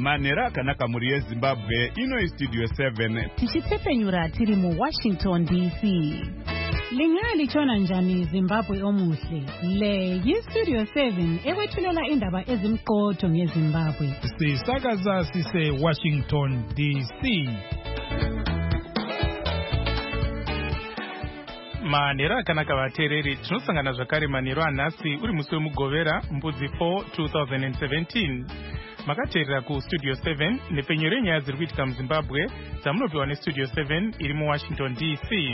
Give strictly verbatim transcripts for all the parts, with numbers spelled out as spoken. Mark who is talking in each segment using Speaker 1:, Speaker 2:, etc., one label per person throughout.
Speaker 1: Manera kanaka muri yeZimbabwe ino istudio seven.
Speaker 2: Tichitsepenyura tiri mu Washington D C. Lingali chona njani Zimbabwe omuhle. Le yistudio seven ewethulela indaba ezimqotho ngeZimbabwe.
Speaker 3: Sisakaza sise Washington D C. Manera kanaka vatereri tinosangana zvakare manero anhasi uri musi wemugovera mbudzi four two thousand seventeen. Makateerera ku Studio seven nepenyero yenyaya dziri kuitika muZimbabwe dzamunopiwa neStudio seven iri muWashington D C.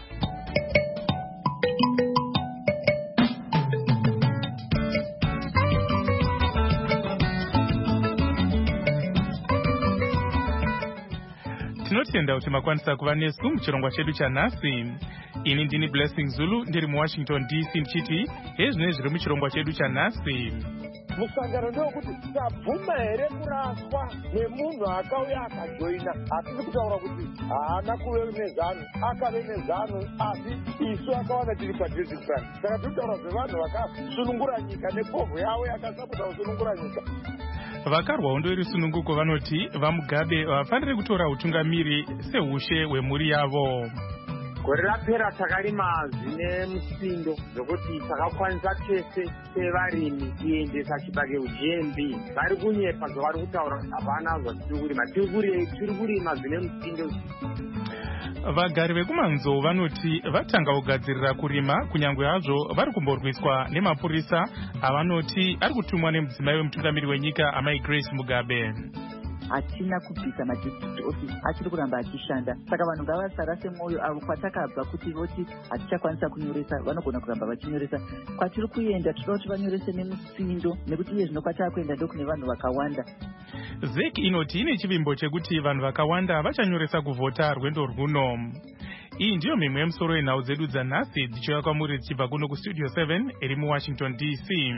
Speaker 3: Tinotenda kuti makwanisa kuva nesu muchirongwa chedu chanhasi. Ini ndini Blessing Zulu ndiri muWashington D C ndichiti hezvinenge zviri muchirongwa chedu chanhasi.
Speaker 4: Musangano ndokuti tabvuma here kuraswa nemunhu akauya akajoina. Hatisi kutaura kuti haana kuve nezano, akave nezano, asi isu akawana tiri patriotic front. Saka tiri kutaura zvevanhu vakasunungura nyika nepovho yavo yakasapota kusunungura nyika.
Speaker 3: Vakarwa hondo irisununguko vanoti vaMugabe vafanire kutora utungamiri seushe hwemhuri yavo.
Speaker 5: Gore rapera takarima zvine musindo zvokuti takakwanisa tese sevarimi kuendesa chibage U G M B. Vari kunyepa zvavari kutaura hapana zvatiri kurima. Tiri kurima zvine musindo.
Speaker 3: Vagari vekumanzo vanoti vatanga kugadzirira kurima kunyangwe hazvo vari kumborwiswa nemapurisa avanoti ari kutumwa nemudzimai wemutungamiri wenyika amai Grace Mugabe.
Speaker 6: Hatina kubvisa madistrict office achiri kuramba achishanda, saka vanhu ngavasarase mwoyo avo kwatakabva kuti voti hatichakwanisa kunyoresa vanogona kuramba vachinyoresa. Kwatiri kuenda tinoda kuti vanyorese nemusindo nekuti iye zvino kwatava kuenda ndokune vanhu vakawanda.
Speaker 3: Z E C inoti ine chivimbo chekuti vanhu vakawanda vachanyoresa kuvhota rwendo rwuno. Iyi ndiyo mimwe yemusoro yenhau dzedu dzanhasi dzichiuya kwamuri dzichibva kuno kuStudio seven iri muWashington D C.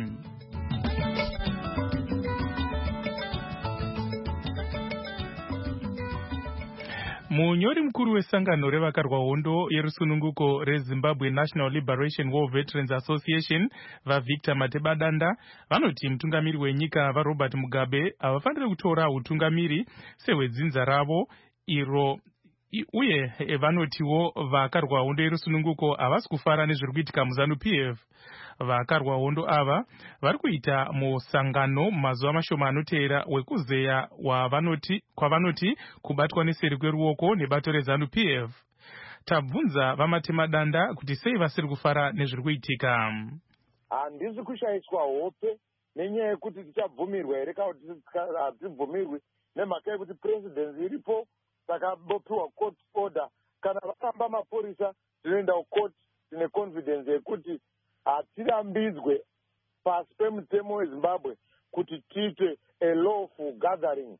Speaker 3: Munyori mukuru wesangano revakarwa hondo yerusununguko reZimbabwe National Liberation War Veterans Association vaVictor Matebadanda vanoti mutungamiri wenyika vaRobert Mugabe havafaniri kutora utungamiri sehwedzinza ravo iro uye vanotiwo vakarwa hondo yerusununguko havasi kufara nezviri kuitika muZANU P F. Vakarwa hondo ava vari kuita musangano mazuva mashoma anoteera wekuzeya wavanoti kwavanoti kubatwa neseri kweruoko nebato reZANU P F. Tabvunza vaMatebadanda kuti sei vasiri kufara nezviri kuitika.
Speaker 4: Handisi kushaiswa hope nenyaya yekuti tichabvumirwa here kana kuti hatibvumirwi nemhaka yekuti presidency iripo. Saka bopiwa court order kana vakamba mapurisa tinoenda kucourt tine confidence yekuti hatirambidzwe pasi pemutemo weZimbabwe kuti tiite a lawful gathering.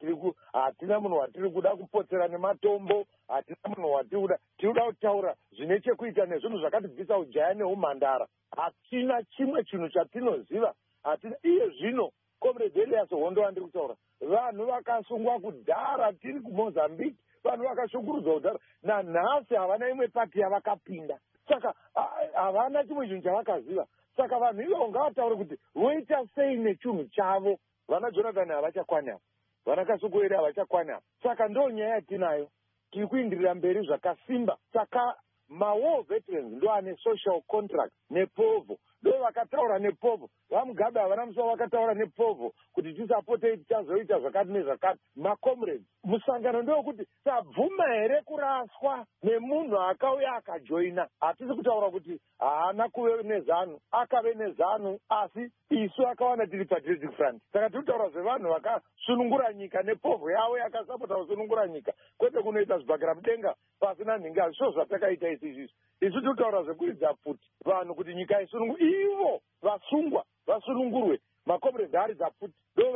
Speaker 4: Hatina munhu watiri kuda kupotsera nematombo, hatina munhu watiri kuda, tiri kuda kutaura zvine chekuita nezvinhu zvakatibvisa ujaya neumhandara. Hatina chimwe chinhu chatinoziva. Hatina iye zvino Comrade Elias Hondo wandiri kutaura. Vanhu vakasungwa kudhara tiri kuMozambique, vanhu vakashungurudzwa kudhara. Nanhasi havana imwe pati yavakapinda. Saka havana chimwe chinhu chavakaziva. Saka vanhu ivo ngavataure kuti voita sei nechinhu chavo. Vana Jonathan havachakwana apa, vana Kasukuwere havachakwana apa. Saka ndo nyaya yatinayo, tiri kuindirira mberi zvakasimba. Saka ma-war veterans ndo ane social contract nepovo, ndo vakataura nepovo. VaMugabe havana musi vakataura nepovo kuti tisapotei tichazoita zvakati nezvakati. Macomrades, musangano ndewekuti tabvuma here kuraswa nemunhu akauya akajoina. Hatisi kutaura kuti haana kuve nezano, akave nezano, asi isu akawana tiri patriotic front. Saka tiri kutaura zvevanhu vakasunungura nyika nepovo yavo yakasapota kusunungura nyika, kwete kunoita zvibhakira mudenga pasina nhinga. Hazvo zvatakaita isi izvi. Isu tiri kutaura zvekuridza pfuti vanhu kuti nyika isunungurwe, ivo vasungwa vasunungurwe. Macomrades ari dzapfuti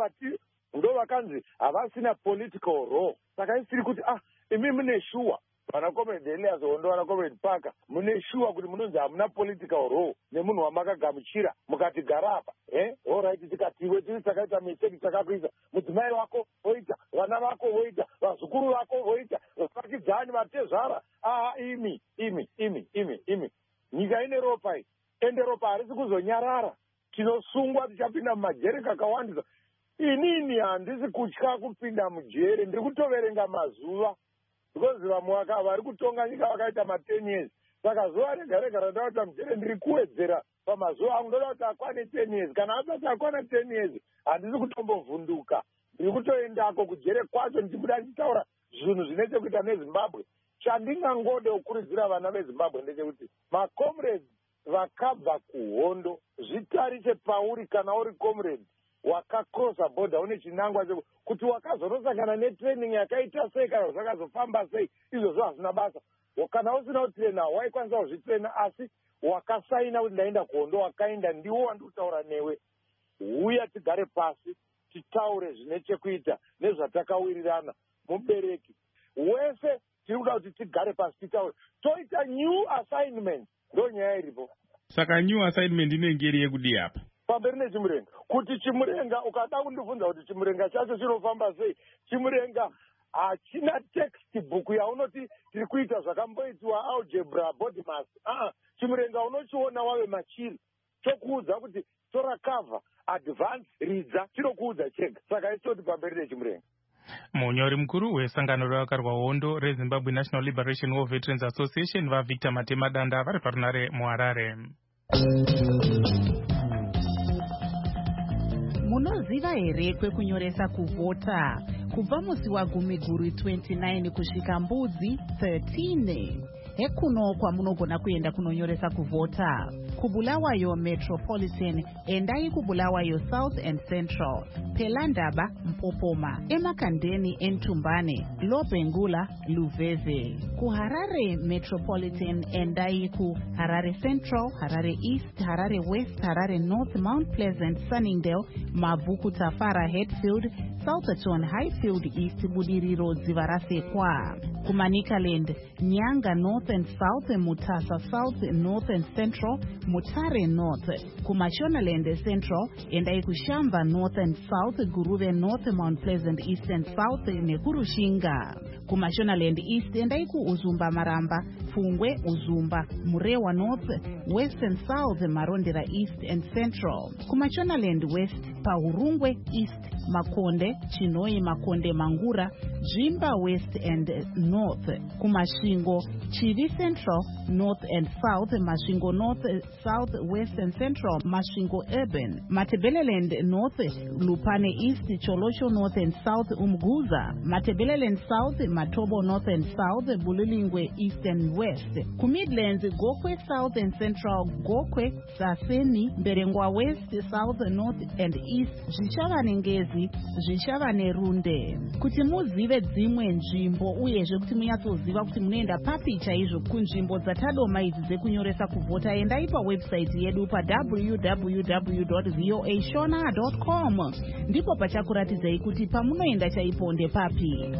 Speaker 4: ndo vakanzi havasina political role. Saka isi tiri kuti ah imi mune shuwa vana Comrade Elias Hondo vana Comrade Parker mune shuwa kuti munonzi hamuna political role nemunhu wamakagamuchira mukati gara apa. Eh alright, tikati iwe tiri takaita mistake takakuisa, mudzimai wako voita, vana vako voita, vazukuru vako voita, vakidzani vatezvara. Ah imi imi imi imi imi nyika ine ropa iyi ende ropa harisi kuzonyarara. Tinosungwa tichapinda mumajereka akawandisa. inini handisi kutya kupinda mujere, ndiri kutoverenga mazuva because vamwe vari kutonga nyika vakaita ma10 years. Saka zuva rega rega randakuita mujere ndiri kuwedzera pamazuva angu, ndoda kuti akwane ten years. Kana asati akwana ten years handisi kutombovhunduka, ndiri kutoendako kujere kwacho ndichibuda ndichitaura zvinhu zvine chekuita neZimbabwe. Chandingangode kukurudzira vana veZimbabwe ndechekuti macomrades vakabva kuhondo zvitarise pauri kana uri comrade wakakrosa border une chinangwa chekuti wakazonosangana netraining yakaita sei kana zvakazofamba sei, izvozvo hazvina basa. Kana usina kutrena waikwanisa kuzvitrena, asi wakasaina kuti ndaenda kuhondo wakaenda, ndiwo wandiri kutaura newe. Uya tigare pasi titaure zvine chekuita nezvatakawirirana. Mubereki wese tiri kuda kuti tigare pasi titaure toita new assignment, ndo nyaya iripo.
Speaker 3: Saka new assignment inenge iri yekudi apa
Speaker 4: pamberi nechimurenga, kuti chimurenga ukada kundibvunza kuti chimurenga chacho chinofamba sei, chimurenga hachina textbook yaunoti tiri kuita zvakamboitiwa algebra body mass. Ah, chimurenga unochiona wave machiri, chokuudza kuti tora cover advance ridza, chinokuudza chega. Saka isoti pamberi nechimurenga.
Speaker 3: Munyori mukuru wesangano rakakarwa hondo reZimbabwe National Liberation War Veterans Association vaVictor Matemadanda vari parunare muHarare.
Speaker 2: Munoziva here kwekunyoresa kuvhota kubva musi wagumi guru twenty-nine kusvika mbudzi thirteen? Hekuno kwamunogona kuenda kunonyoresa kuvhota. Kubulawayo Metropolitan endai kubulawayo South and Central, Pelandaba Mpopoma, Emakandeni Entumbane, Lobengula Luveve. KuHarare Metropolitan endai ku Harare Central, Harare East, Harare West, Harare North, Mount Pleasant, Sunningdale, Mavuku Tafara Headfield, Southerton Highfield East, Budiriro Dzivarasekwa. Kumanikaland Nyanga North and South, Mutasa South, North and Central, Mutare North. Kumashonaland Central endai kuShamba North and South, Guruve North, Mount Pleasant East and South, Nekurushinga. Kumashonaland East endai ku Uzumba Maramba, Fungwe Uzumba, Murewa North, West and South, Marondera East and Central. Kumashonaland West, Paurungwe East, Makonde, Chinoi Makonde Mangura, Jimba West and North. Kumashingo, Chivi Central, North and South, Mashingo North, South, West and Central, Mashingo Urban, Matebeleland North, Lupane East, Cholosho North and South, Umguza, Matebeleland South, Matobo North and South, Bulilingwe East and West. Kumidlands, Gokwe South and Central, Gokwe, Saseni, Berengwa West, South, North and East, Zvishavane Ngezi, Zvishavane Runde. Kuti muzive dzimwe nzvimbo uyezve kuti munyatsoziva kuti munoenda papi chaizvo kunzvimbo dzatadoma idzi dzekunyoresa kuvhota, endai pawebsite yedu pa w w w dot voa shona dot com, ndipo pachakuratidzai kuti pamunoenda chaipo ndepapi.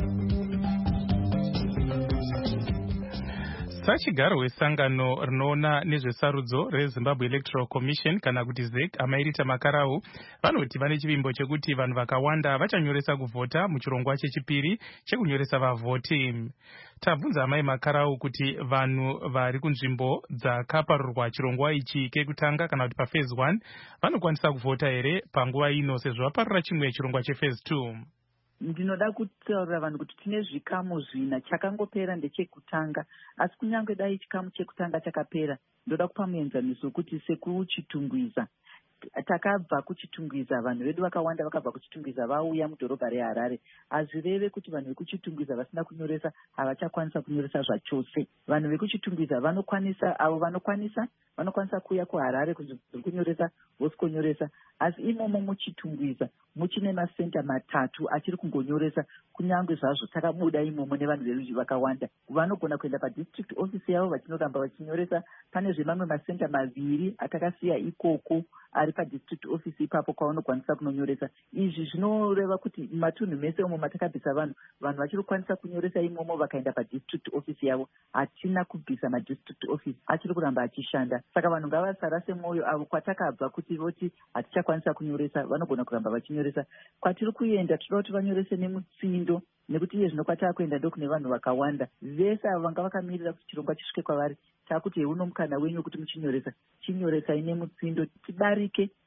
Speaker 3: Sachigaro wesangano rinoona nezvesarudzo reZimbabwe Electoral Commission kana kuti Z E C amairita Makarau vanoti vane chivimbo chekuti vanhu vakawanda vachanyoresa kuvhota muchirongwa chechipiri chekunyoresa vavhoti. Tabvunza amai Makarau kuti vanhu vari kunzvimbo dzakaparurwa chirongwa ichi kekutanga kana kuti paphase one vanokwanisa kuvhota here panguva ino sezvo vaparura chimwe chirongwa chephase two.
Speaker 6: Ndinoda kutaurira vanhu kuti tine zvikamu zvina, chakangopera ndechekutanga, asi kunyange dai chikamu chekutanga chakapera, ndoda kupa muenzaniso kuti sekuchitungwiza takabva kuchitungwiza, vanhu vedu vakawanda vakabva kuchitungwiza vauya mudhorobha reHarare. Hazvireve kuti vanhu vekuchitungwiza vasina kunyoresa havachakwanisa kunyoresa zvachose. Vanhu vekuchitungwiza vanokwanisa, avo vanokwanisa vanokwanisa kuuya kuHarare kunyoresa vosikonyoresa, asi imomo muchitungwiza muchine masenta matatu achiri kungonyoresa kunyange zvazvo takabuda imomo nevanhu vedu vakawanda. Vanogona kuenda padistrict office yavo vachinoramba vachinyoresa. Pane zvemamwe masenta maviri atakasiya ikoko ari padistrict office ipapo kwavanokwanisa kunonyoresa. Izvi zvinoreva kuti matunhu mese umo matakabvisa vanhu, vanhu vachiri kukwanisa kunyoresa imomo vakaenda padistrict office yavo. Hatina kubvisa madistrict office, achiri kuramba achishanda. Saka vanhu ngavasarase mwoyo, avo kwatakabva kuti voti hatichakwanisa kunyoresa vanogona kuramba vachinyoresa. Kwatiri kuenda toda kuti vanyorese nemutsindo, nekuti iye zvino kwatava kuenda ndokune vanhu vakawanda. Vese avo vanga vakamirira kuti chirongwa chisvike kwavari, takuti heuno mukana wenyu kuti muchinyoresa, chinyoresai nemutsindo, tidarike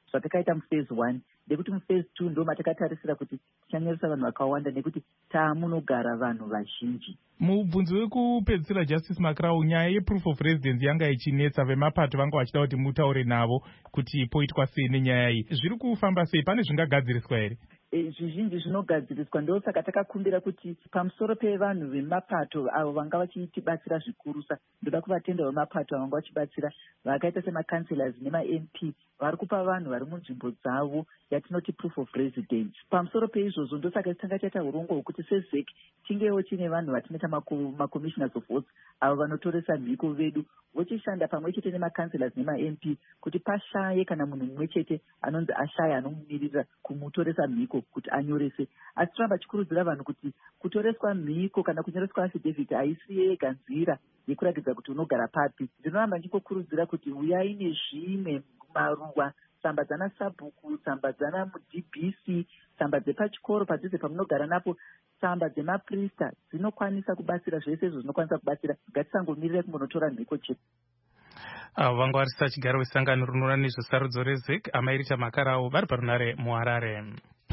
Speaker 6: zvatakaita muphase one nekuti muphase two ndo matakatarisira kuti tichanyoresa vanhu vakawanda nekuti taamunogara vanhu vazhinji.
Speaker 3: Mubvunzo wekupedzisira Justice Makrau, nyaya yeproof of residence yanga ichinetsa, vemapato vanga vachida kuti mutaure navo kuti poitwa sei nenyaya iyi. Zviri kufamba sei? Pane zvingagadziriswa here?
Speaker 6: Zvizhinji zvinogadziriswa, ndo saka takakumbira kuti pamusoro pevanhu vemapato avo vanga vachitibatsira zvikurusa, ndoda kuvatenda vemapato vanga vachibatsira vakaita semakanselors nema-M P vari kupa vanhu vari munzvimbo dzavo yatinoti proof of residence. Pamusoro peizvozvo ndo saka tanga taita urongwa hwekuti sezek tingewo tine vanhu vatinoita macommissioners of votes avo vanotoresa mhiko vedu vochishanda pamwe chete nemakanselors nema-M P kuti pashaye kana munhu mumwe chete anonzi ashaya anomumirira kumutoresa mhiko kuti anyorese. Asi toramba chikurudzira vanhu kuti kutoreswa mhiko kana kunyoreswa affidavit haisi yega nzira yekuratidza kuti unogara papi. Ndinoramba ndingokurudzira kuti uyai nezvimwe maruwa, tsamba dzana sabhuku, tsamba dzana mu-D B C, tsamba dzepachikoro padhuze pamunogara napo, tsamba dzemaprista dzinokwanisa kubatsira. Zvese izvo zvinokwanisa kubatsira. Ngatisangomirira kumbonotora mhiko chete.
Speaker 3: Avo vanga varisisa chigaro wesangano rinoona nezvesarudzo rezek Amairita Makarau vari parunare muHarare.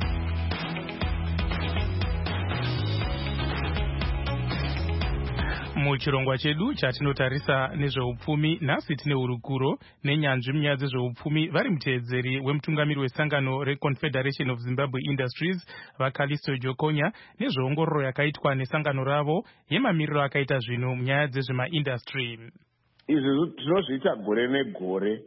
Speaker 3: Muchirongwa chedu chatinotarisa nezveupfumi, nhasi tine hurukuro nenyanzvi munyaya dzezveupfumi vari muteedzeri wemutungamiri wesangano reConfederation of Zimbabwe Industries vaKalisto Jokonya nezveongororo yakaitwa nesangano ravo yemamiriro akaita zvinhu munyaya dzezvemaindastry.
Speaker 4: Izvi tinozviita gore negore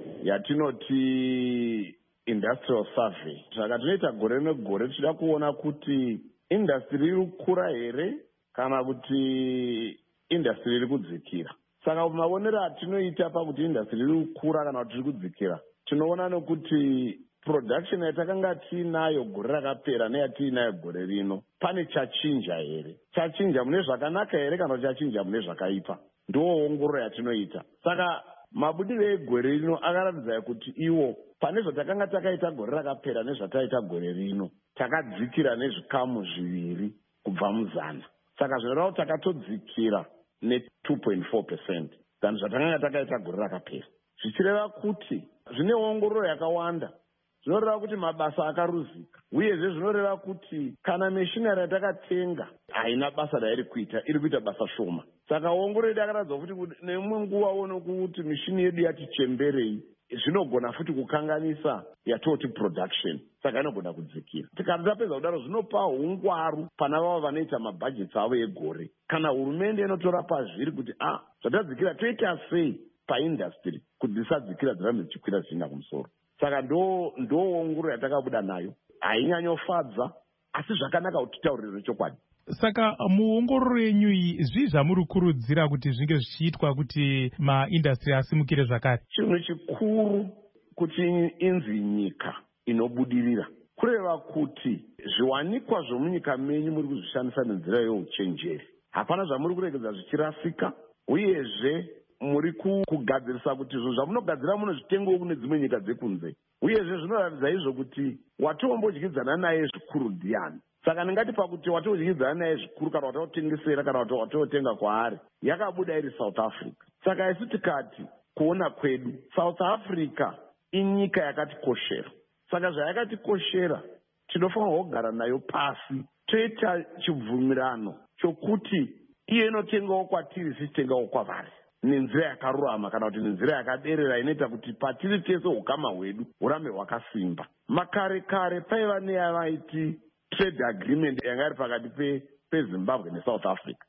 Speaker 4: yatinoti industrial survey. Saka tinoita gore negore tichida kuona kuti industry iri kukura here kana kuti industry iri kudzikira. Saka maonero atinoita pakuti industry iri kukura kana kuti iri kudzikira, tinoona nokuti production yatakanga tiinayo gore rakapera neyatiinayo gore rino pane chachinja here, chachinja mune zvakanaka here kana kuti chachinja mune zvakaipa. Ndoongororo yatinoita. Saka mabudiro egore rino akaratidza kuti iwo pane zvatakanga takaita gore rakapera nezvataita gore rino takadzikira nezvikamu zviviri kubva muzana. Saka zvinoreva kuti takatodzikira ne two point four percent dani zvatakanga takaita gore rakapera. Zvichireva kuti zvine ongororo yakawanda. Zvinoreva kuti mabasa akaruzika, uyezve zvinoreva kuti kana machinery yatakatenga haina basa rairi kuita, iri kuita basa shoma. Saka ongororo yedu yakaratidza kuti neimwe nguva ono kuti mishini yedu yati chemberei, zvinogona futi kukanganisa yatoti production, saka inogona kudzikira. Tikati tapedza kudaro zvinopa ungwaru pana vavo vanoita mabhajeti avo egore. Kana hurumende inotora pazviri kuti ah zvatadzikira toita sei paindustry kuti dzisadzikira dzirambe dzichikwira zvichienda kumusoro. Saka ndo ndoongororo yatakabuda nayo, hainyanyofadza asi zvakanaka kuti titaurire chokwadi.
Speaker 3: Saka muongororo yenyu iyi zvii zvamuri kurudzira kuti zvinge zvichiitwa kuti maindastry asimukire zvakare?
Speaker 4: Chinhu chikuru kuti inzi nyika inobudirira kureva kuti zviwanikwa zvomunyika menyu muri kuzvishandisa nenzira youchenjeri. Hapana zvamuri kuregedza zvichirasika, uyezve muri kugadzirisa kuti izvo zvamunogadzira munozvitengawo kune dzimwe nyika dzekunze. Uyezve zvinoratidza izvo kuti watombodyidzana naye zvikuru ndiani. Saka ndingati pakuti watodyidzana naye zvikuru kana watotengesera kana watotenga kwaari yakabuda iri South Africa. Saka isi tikati kuona kwedu South Africa inyika yakatikoshera. Saka zvayakatikoshera tinofanirwa kugara nayo pasi toita chibvumirano chokuti iye inotengawo kwatiri sitengawo kwavari nenzira yakarurama kana kuti nenzira yakaderera inoita kuti patiri tese ukama hwedu hurambe hwakasimba. Makare kare paiva neyavaiti trade agreement yanga iri pakati peZimbabwe neSouth Africa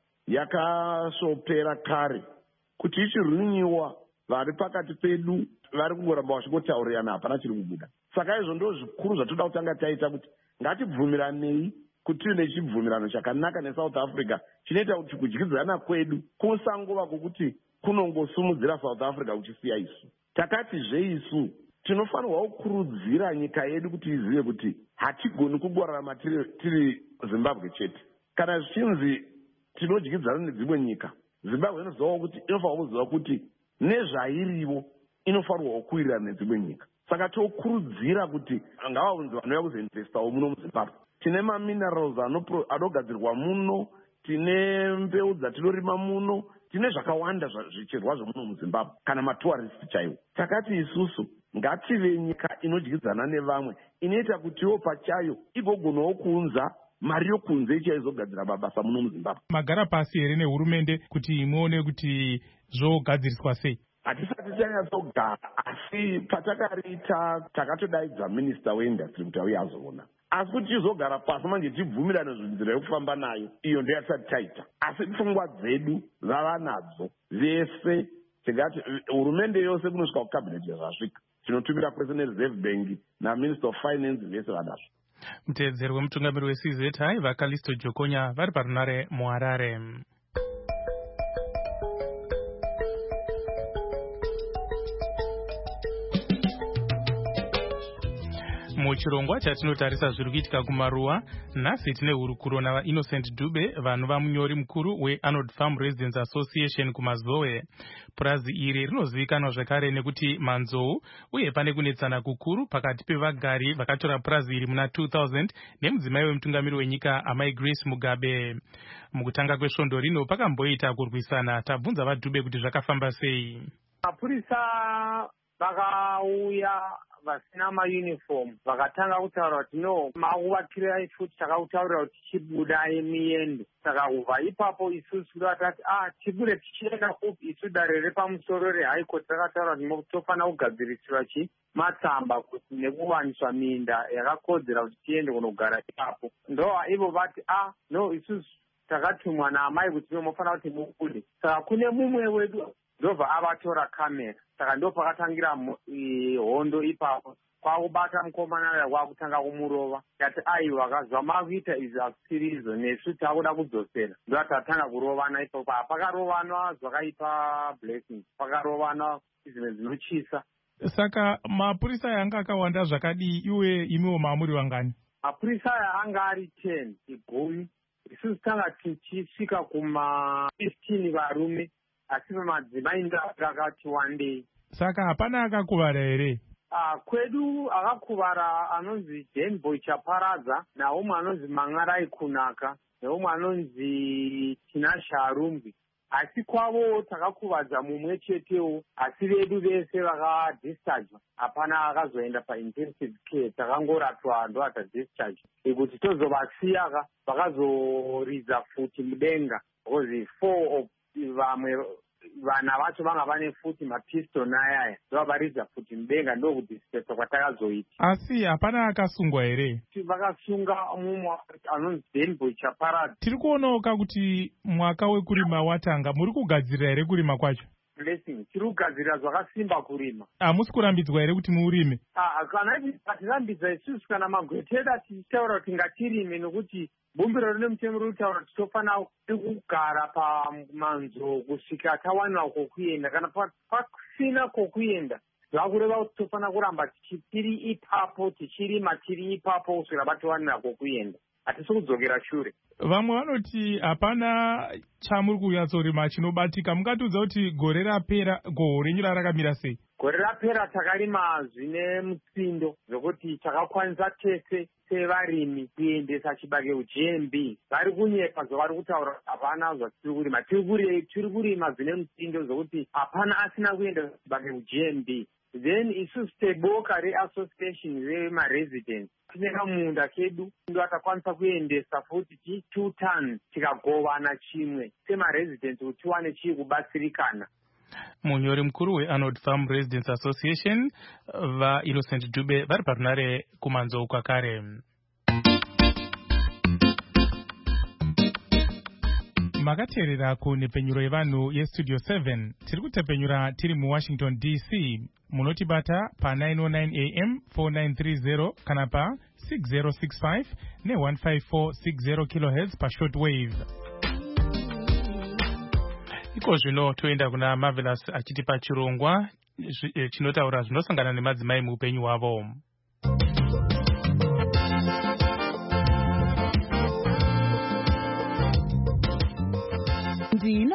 Speaker 4: yakasopera kare kuti ichirunyiwa vari pakati pedu vari kungoramba vachingotaurirana hapana chiri kubuda. Saka izvo ndo zvikuru zvatoda kutanga taita kuti ngatibvumiranei kuti tive nechibvumirano chakanaka neSouth Africa chinoita kuti kudyidzana kwedu kusangova kwokuti kunongosimudzira South Africa kuchisiya isu. Takatizve isu tinofanirwa kukurudzira nyika yedu kuti izive kuti hatigoni kungorarama tiri, tiri Zimbabwe chete. Kana zvichinzi tinodyidzana nedzimwe nyika, Zimbabwe inozivawo kuti inofanirwa kuziva kuti nezvairivo inofanirwa kuwirirana nedzimwe nyika. Saka tokurudzira kuti ngavaunzi vanouya kuzoinvestawo muno muZimbabwe. Tine maminerals anogadzirwa muno, tine mbeu dzatinorima muno, tine zvakawanda zvicherwa zvomuno muZimbabwe kana matourist chaiwo. Takati isusu
Speaker 7: ngative nyika inodyidzana nevamwe inoita kutiwo pachayo igogonawo kuunza mari yokunze ichaizogadzira mabasa muno muZimbabwe.
Speaker 3: Magara pasi here nehurumende kuti muone kuti zvogadziriswa sei?
Speaker 7: Hatisati tanyatsogara, asi patakariita takatodaidza minista weindastry kuti auye azoona. Asi kuti tizogara pasi manje tibvumirane nzira yekufamba nayo, iyo ndeyatisati taita. Asi pfungwa dzedu vava nadzo vese, tingati hurumende yose kunosvika kukabineti yazvasvika. Tinotumira president reserve bank na minister of finance vese vanazvo.
Speaker 3: Mutedzeri wemutungamiri we-C Z I vaKalisto Jokonya vari parunare muHarare. Muchirongwa chatinotarisa zviri kuitika kumaruwa, nhasi tine hurukuro navaInnocent Dube vanova munyori mukuru weArnold Farm Residents Association kumazowe. Purazi iri rinozivikanwa zvakare nekuti manzou, uye pane kunetsana kukuru pakati pevagari vakatora purazi iri muna two thousand nemudzimai wemutungamiri wenyika Amai Grace Mugabe. Mukutanga kwesvondo rino pakamboita kurwisana. Tabvunza vaDube kuti zvakafamba sei.
Speaker 5: Mapurisa vakauya vasina mauniform vakatanga kutaura kuti no makuvakirai futi takakutaurira kuti tichibudai miende. Saka kubva ipapo isusu vatati ah tibude tichienda kupi, isu dare repamusoro reHigh Court rakataura kuti tofanira kugadzirisirwa chi matsamba kuti nekuwaniswa minda yakakodzera kuti tiende kunogara ipapo. Ndo ivo vati ah no isusu takatumwa naamai kuti nomofanira kuti mubude. Saka kune mumwe wedu ndobva avatora kamera. Saka ndo pakatangira hondo ipapo, kwakubata mukomana kwakutanga kumurova. Yati aiwa kazva makuita izvi akusirizo nesu takuda kudzosera. Ndo tatanga kurovana ipapo. Pakarovanwa zvakaipa blessing, pakarovana zvinhu zvinochisa.
Speaker 3: Saka mapurisa yanga akawanda zvakadii iwe imiwo maamuri vangani?
Speaker 5: Mapurisa anga ari ten igumi. Isusu tanga tichisvika kuma fifteen varume. Asi madzimai ndakati wandei.
Speaker 3: Saka hapana akakuvara here?
Speaker 5: Ah, kwedu akakuvara anonzi Denboy Chaparadza, naumwe anonzi Mangarai Kunaka, naumwe anonzi Tinasha Arumbi. Asi kwavo takakuvadza mumwe chetewo, asi vedu vese vakadischarge. Hapana akazoenda paintensive care, takangorapwa ndo atadischarge. Ekuti tozovasiya vakazoridza futi mudenga. Because four of vamwe vana vacho vanga vane futi mapistol ayaya ndovavaridza futi mudenga ndokudhispesa kwatakazoita.
Speaker 3: Asi hapana akasungwa here?
Speaker 5: Vakasunga mumwe anonzi Denboy Chaparadza.
Speaker 3: Tiri kuonawo kuti mwaka wekurima watanga, muri kugadzirira here kurima kwacho?
Speaker 5: Blessing, tiri kugadzirira zvakasimba kurima.
Speaker 3: Hamusi kurambidzwa here kuti muurime?
Speaker 5: Ah, kana patirambidza isusu kana magweteda tichitaura kuti ngatirime nokuti bumbiro rine mutemo riri kutaura kuti tofanira kugara pamanzo kusvika tawanira kwokuenda. Kana pasina kwokuenda zvakureva kuti tofanira kuramba tiri ipapo tichirima tiri ipapo kusvika patowanira kwokuenda. Hatisi kudzokera shure.
Speaker 3: Vamwe vanoti hapana chamuri kunyatsorima chinobatika. Mungatiudza kuti gore rapera gohwo renyu rakamira sei?
Speaker 5: Gore rapera takarima zvine mutsindo zvokuti takakwanisa tese sevarimi kuendesa chibage kuG M B. Vari kunyepa zvavari kutaura hapana zvatiri kurima. Tiri kurima zvine mutsindo zvokuti hapana asina kuenda chibage kuG M B. Then isusu teboka reassociation remaresidents tine kamunda kedu ndo atakwanisa kuendesa futi two tons tikagovana chimwe semaresidents kuti tiwane chii kubatsirikana.
Speaker 3: Munyori mukuru weArnold Farm Residents Association vaInnocent Dube vari parunare kumanzou kwakare. Makateerera kunepenyuro yevanhu yestudio seven. Tiri kutepenyura tiri muWashington D C. Munotibata pa nine oh nine A M four nine three zero kana pa six zero six five ne one five four six zero kilohertz pa shortwave. Iko zvino toenda kuna Marvelous achitipa chirongwa chinotaura zvinosangana nemadzimai muupenyu hwavo.
Speaker 2: Ndino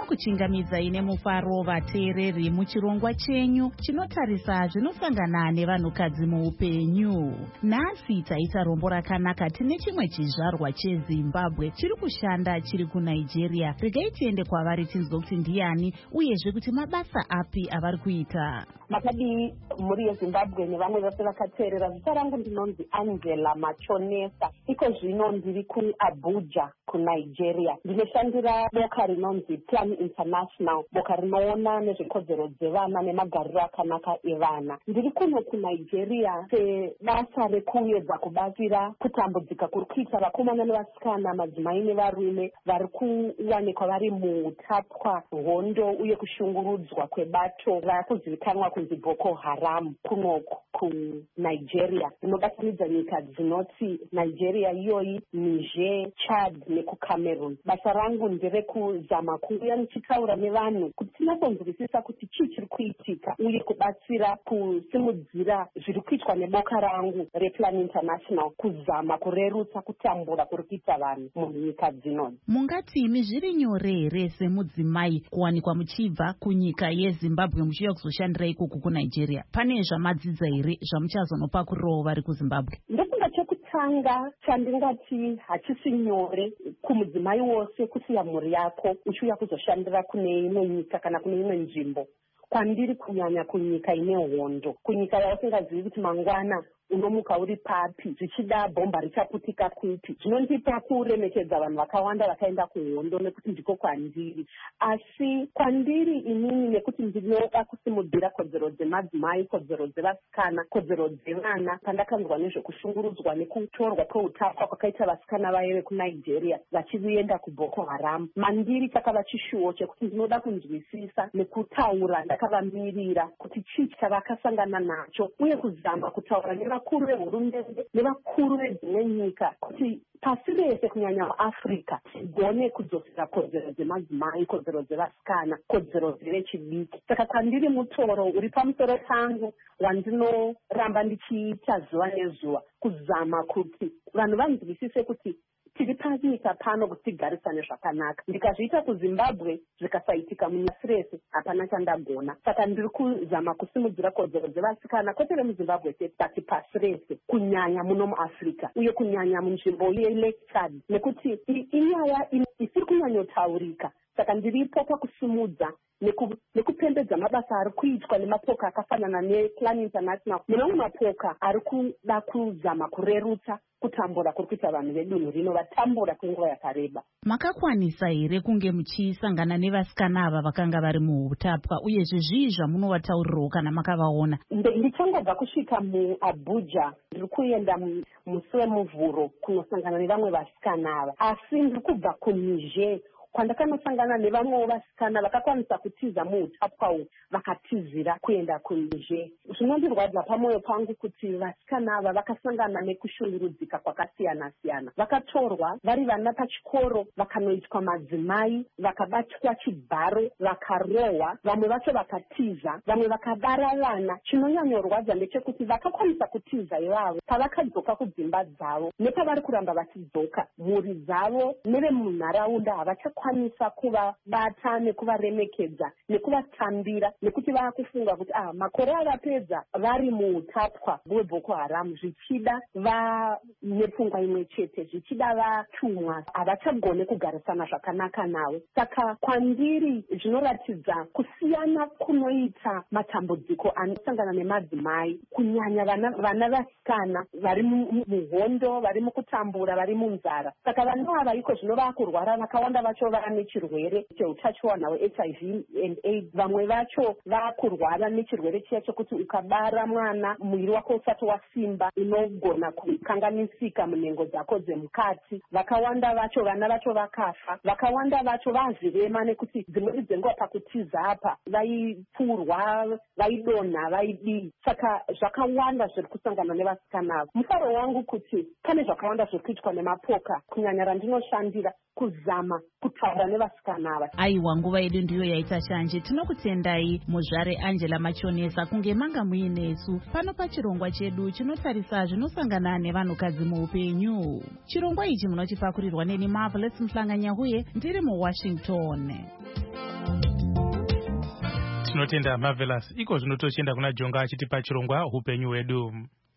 Speaker 2: kuchingamidzai nemufaro vateereri muchirongwa chenyu chinotarisa zvinosangana nevanhukadzi muupenyu. Nhasi taita rombo rakanaka tine chimwe chizvarwa chezimbabwe chiri kushanda chiri kunigeria. Regai tiende kwavari tinzwe kuti ndiani uyezve kuti mabasa api avari kuita.
Speaker 8: Makadi muri yeZimbabwe nevamwe vose vakateerera, zita rangu ndinonzi Angela Machonesa. Iko zvino ndiri kuAbuja kuNigeria. Ndinoshandira boka rinonzi Plan International, boka rinoona nezvekodzero dzevana nemagariro akanaka evana. Ndiri kuno kuNigeria sebasa rekuedza kubatsira kutambudzika kuri kuita vakomana nevasikana, madzimai nevarume vari kuwanikwa vari muutapwa, hondo uye kushungurudzwa kwebato rakuzivikanwa kunzi Boko Haram kunoko kuNigeria. Ndinobatanidza nyika dzinoti Nigeria iyoyi, Niger, Chad nekuCameroon. Basa rangu nderekuzama kuuya nichitaura nevanhu kuti tinasonzwisisa kuti chii chiri kuitika uye kubatsira kusimudzira zviri kuitwa neboka rangu rePlan International kuzama kurerutsa kutambura kuri kuita vanhu munyika dzinoni.
Speaker 2: Mungati imi zviri nyore here semudzimai kuwanikwa muchibva kunyika yeZimbabwe muchiuya kuzoshandira ikoko kuNigeria? Pane zvamadzidza here zvamuchazonopa kuriwo vari kuZimbabwe?
Speaker 8: Ndofunga chekutanga chandingati hachisi nyore kumudzimai wose kusiya mhuri yako uchiuya kuzoshandira kune imwe nyika kana kune imwe nzvimbo. Kwandiri kunyanya kunyika ine hondo, kunyika yausingazivi kuti mangwana unomuka uri papi, zvichida bhomba richaputika kupi. Zvinondipa kuremekedza vanhu vakawanda vakaenda kuhondo nekuti ndiko kwandiri. Asi kwandiri inini nekuti ndinoda kusimudzira kodzero dzemadzimai, kodzero dzevasikana, kodzero dzevana. Pandakanzwa nezvekushungurudzwa nekutorwa kweutapwa kwakaita vasikana vaive kuNigeria vachienda kuBoko Haram, mandiri chakava chishuwo chekuti ndinoda kunzwisisa nekutaura ndakavamirira kuti chii chavakasangana nacho uye kuzama kutaura neva vakuru vehurumende nevakuru vedzimwe nyika kuti pasi rese kunyanya muAfrica tigone kudzosera kodzero dzemadzimai, kodzero dzevasikana, kodzero dzevechidiki. Saka kwandiri mutoro uri pamusoro pangu wandinoramba ndichiita zuva nezuva kuzama kuti vanhu vanzwisise kuti tiri panyika pano kuti tigarisane zvakanaka. Ndikazviita kuZimbabwe zvikasaitika munyika rese hapana chandagona. Saka ndiri kuzama kusimudzira kodzero dzevasikana kwete vemuZimbabwe chete asi pasi rese, kunyanya muno muAfrica uye kunyanya munzvimbo yeLake Chad, nekuti inyaya isiri kunyanyotaurika. Saka ndiripo pakusimudza nekupembedza mabasa ari kuitwa nemapoka akafanana nePlan International nemamwe mapoka ari kuda kuzama kurerutsa kutambura kuri kuita vanhu vedunhu rino vatambura kwenguva yakareba.
Speaker 2: Makakwanisa here kunge muchisangana nevasikana ava vakanga vari muutapwa, uyezve zvii zvamunovataurirawo kana makavaona?
Speaker 8: Ndichangobva kusvika muAbuja, ndiri kuenda musi wemuvhuro kunosangana nevamwe vasikana ava, asi ndiri kubva kuNiger kwandakanosangana nevamwewo vasikana vakakwanisa kutiza muutapwa uhu vakatizira kuenda kuNiger. Zvinondirwadza pamwoyo pangu kuti vasikana ava vakasangana nekushungurudzika kwakasiyana siyana. Vakatorwa vari vana pachikoro, vakanoitwa madzimai, vakabatwa chibharo, vakarohwa, vamwe vacho vakatiza, vamwe vakabara vana. Chinonyanyorwadza ndechekuti vakakwanisa kutiza ivavo pavakadzoka kudzimba dzavo nepavari kuramba vachidzoka, mhuri dzavo nevemunharaunda havacha kwanisa kuvabata nekuvaremekedza nekuvatambira nekuti vakufunga kuti ah makore avapedza vari muutapwa hweBoko Haram zvichida vanepfungwa imwe chete, zvichida vatumwa, havachagone kugarisana zvakanaka navo. Saka kwandiri zvinoratidza kusiyana kunoita matambudziko anosangana nemadzimai, kunyanya vana, vana vasikana vari muhondo, vari mukutambura, vari munzara. Saka vanhu ava iko zvino vakurwara, vakawanda vacho vane nechirwere cheutachiwana hweH I V and AIDS. Vamwe vacho vakurwara nechirwere chiya chekuti ukabara mwana mwiri wako usati wasimba unogona kukanganisika munhengo dzako dzemukati. Vakawanda vacho vana vacho vakafa, vakawanda vacho vazvirema nekuti dzimweni dzenguva pakutiza apa vaipfurwa, vaidonha, vaidii. Saka zvakawanda zviri kusangana nevasikana ava. Mufaro wangu kuti pane zvakawanda zviri kuitwa nemapoka kunyanya randinoshandira kuzama kuti kutaura nevasikana ava.
Speaker 2: Aiwa, nguva yedu ndiyo yaita shanje. Tinokutendai muzvare Angela Machonesa kunge manga muinesu pano pachirongwa chedu chinotarisa zvinosangana nevanhukadzi muupenyu. Chirongwa ichi munochipakurirwa neni Marvelous Mhlanganyahuye ndiri muWashington.
Speaker 3: Tinotenda Marvelous. Iko zvinotochienda kuna Jonga achitipa chirongwa upenyu hwedu.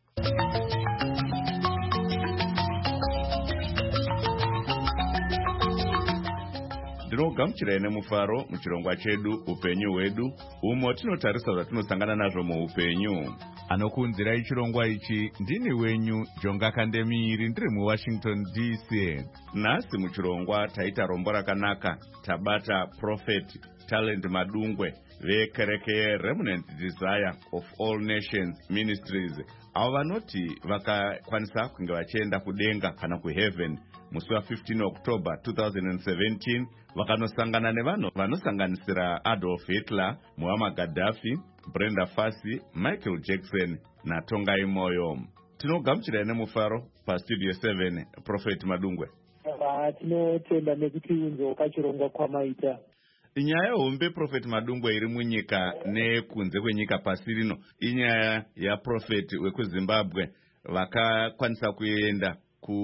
Speaker 1: Ndinogamuchirai nemufaro muchirongwa chedu upenyu hwedu, umo tinotarisa zvatinosangana nazvo muupenyu. Anokuunzirai chirongwa ichi ndini wenyu Jonga Kandemiri ndiri muWashington D C. Nhasi muchirongwa taita rombo rakanaka, tabata Prophet Talent Madungwe vekereke Remnant Desire of All Nations Ministries, avo vanoti vakakwanisa kunge vachienda kudenga kana kuheaven musi wa15 October twenty seventeen, vakanosangana nevanhu vanosanganisira Adolf Hitler, Muammar Gaddafi, Brenda Fassie, Michael Jackson naTongai Moyo. Tinogamuchirai nemufaro pastudio seven, Prophet Madungwe.
Speaker 5: Tinotenda nekuti unzoka chirongwa kwamaita.
Speaker 1: Inyaya hombe Prophet Madungwe iri munyika nekunze kwenyika pasi rino, inyaya yaProphet wekuZimbabwe vakakwanisa kuenda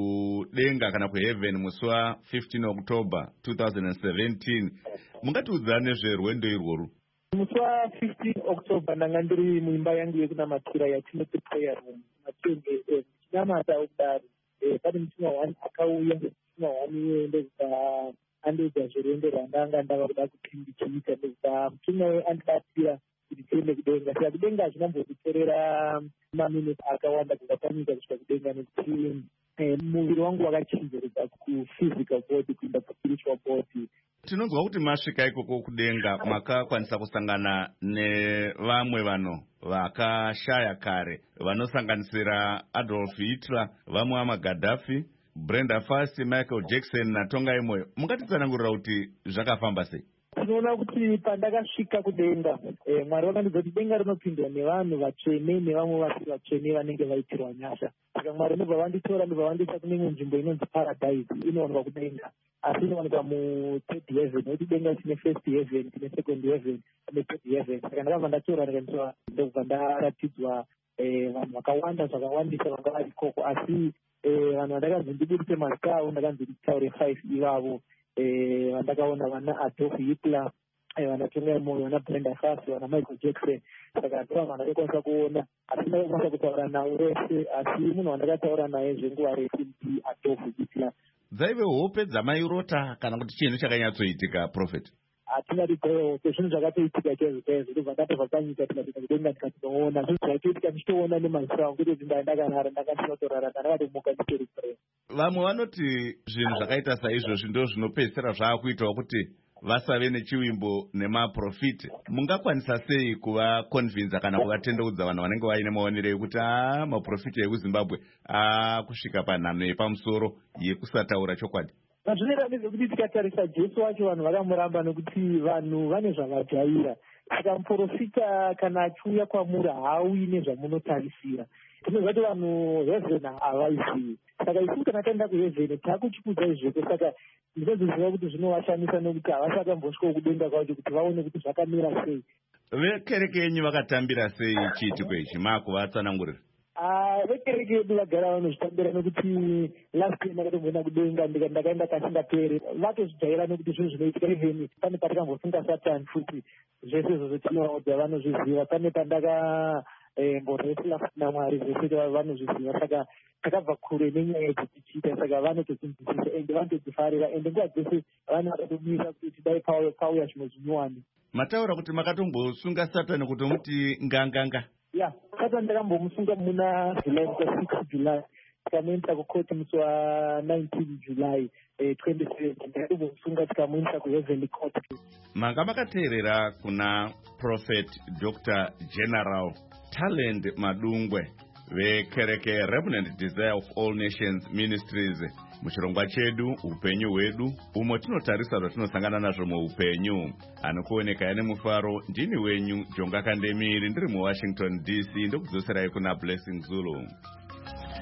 Speaker 1: kudenga kana kuheaven musi wa15 October twenty seventeen. Mungatiudzana nezverwendo irworwu?
Speaker 5: Musi wa15 October ndanga ndiri muimba yangu yekunamatira yatinoti prayer room matende chinamata kudaro. Pane mutumwa wani akauya, mutumwa wani ndekuda andoedza zvirwendo rwandanga ndava kuda kupindichiita ndekuda mutumwa we andibatsira kuti tiende kudenga. Saka kudenga hazvinambokutorera maminutes akawanda kubva panyika kusvika kudenga nekuti muviri wangu wakachinjiridza kuphysical body kuenda kuspiritual body.
Speaker 1: Tinonzwa kuti masvika ikoko kudenga makakwanisa kusangana nevamwe vanhu vakashaya kare vanosanganisira Adolf Hitler, vaMuammar Gaddafi, Brenda Fassie, Michael Jackson naTongai Moyo. Mungatitsanangurira kuti zvakafamba sei?
Speaker 5: Tinoona kuti pandakasvika kudenga, Mwari vakandidza kuti denga rinopindwa nevanhu vatsvene nevamwe vasiri vatsvene vanenge vaitirwa nyasha. Saka Mwari ndobva vanditora ndobva vandiisa kune imwe nzvimbo inonzi Paradise, inowanikwa kudenga, asi inowanikwa muthird heaven. Nokuti denga tine first heaven, tine second heaven, tine third heaven. Saka ndakabva ndatora ndikaendeswa ndobva ndaratidzwa vanhu vakawanda zvakawandisa vanga vari ikoko, asi vanhu vandakanzi ndibudise mazita avo ndakanzi nditaure five ivavo. Vandakaona vana Adolf Hitler, vana Tongai Moyo, vana Brenda Fassie, vana Michael Jackson. Saka ndiva vanhu vandakwanisa kuona, asi ndakakwanisa kutaura navo vese, asi munhu wandakataura naye zvenguva refu ndi Adolf Hitler.
Speaker 1: Dzaive hope dzamairota kana kuti chinhu chakanyatsoitika, Prophet?
Speaker 5: Hatingati dzaive hope, zvinhu zvakatoitika chaizvo chaizvo. Ndobva ndatobva panyika tikapinda kudenga tikatinoona. Zvinhu zvakatoitika ndichitoona nemaziso angu kuti ndakanhara ndakatinotorara ndakatomuka nditori prayer.
Speaker 1: Vamwe vanoti zvinhu zvakaita saizvozvi ndo zvinopedzisira zvaakuitawo kuti vasave nechiwimbo nemaprofiti. Mungakwanisa sei kuvaconvinza kana kuvatendeudza vanhu vanenge vaine maonero ekuti a maprofiti ekuZimbabwe akusvika panhano yepamusoro yekusataura chokwadi?
Speaker 5: Zvinoita nezvekuti tikatarisa Jesu wacho vanhu vakamuramba nekuti vanhu vane zvavajaira. Saka muprofita kana achiuya kwamuri hauyi nezvamunotarisira. Tinoziva kuti vanhu heaven havaizivi. Saka isu kana taenda kuheaven taakuchikudzai zveko. Saka ndinozoziva kuti zvinovashamisa nekuti havasi vakambosvikawo kudenga kwacho kuti vaone kuti zvakamira sei.
Speaker 1: Vekereke yenyu vakatambira sei chiitiko ichi? Maakuvatsanangurira?
Speaker 5: Vekereke yedu vagara vanozvitambira nekuti last year ndakatomboenda kudenga ndakaenda kasingaperi. Vatozvijaira nekuti zvinhu zvinoitika even pane patikambofunga Satan futi zvese izvozvo tinovaudza vanozviziva. Pane pandaka mborwesila futi naMwari zvese vanozviziva. Saka takabva kure nenyaya dzetichiita, saka vanototinzwisisa ende vanotodzifarira ende nguva dzese vanhu vakatomisa kuti dai pauya zvimwe zvinyuwani.
Speaker 1: Mataura kuti makatombosunga Satani kuti muti nganganga?
Speaker 5: Ya, Satani ndakambomusunga muna July six July. Tikamuendesa kukoti musi wa nineteen July twenty seventeen. Ndakatombomusunga tikamuendesa kuHeavenly Court.
Speaker 1: Manga makateerera kuna Prophet Doctor General Talent Madungwe vekereke Remnant Desire of All Nations Ministries muchirongwa chedu upenyu hwedu, umo tinotarisa zvatinosangana nazvo muupenyu. Anokuoneka ane mufaro ndini wenyu Jonga Kandemiri ndiri muWashington D C ndokudzoserai kuna Blessing Zulu.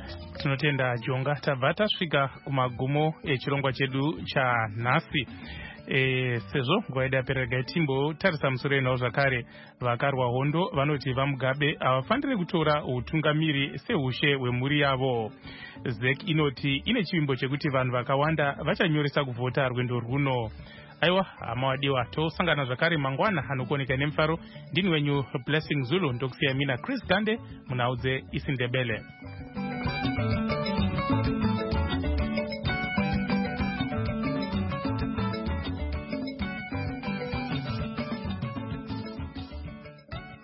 Speaker 3: Tinotenda Jonga. Tabva tasvika kumagumo echirongwa chedu chanhasi. E, sezvo nguva yedu yaperega timbotarisa musoro enavo zvakare. Vakarwa hondo vanoti vaMugabe havafaniri kutora utungamiri seushe hwemhuri yavo. Z E C inoti ine chivimbo chekuti vanhu vakawanda vachanyoresa kuvhota rwendo runo. Aiwa, hama wadiwa, tosangana zvakare mangwana anokuoneka nemufaro. Ndini wenyu Blessing Zulu, ndokusiya mina Chris Gande, munaudze isiNdebele.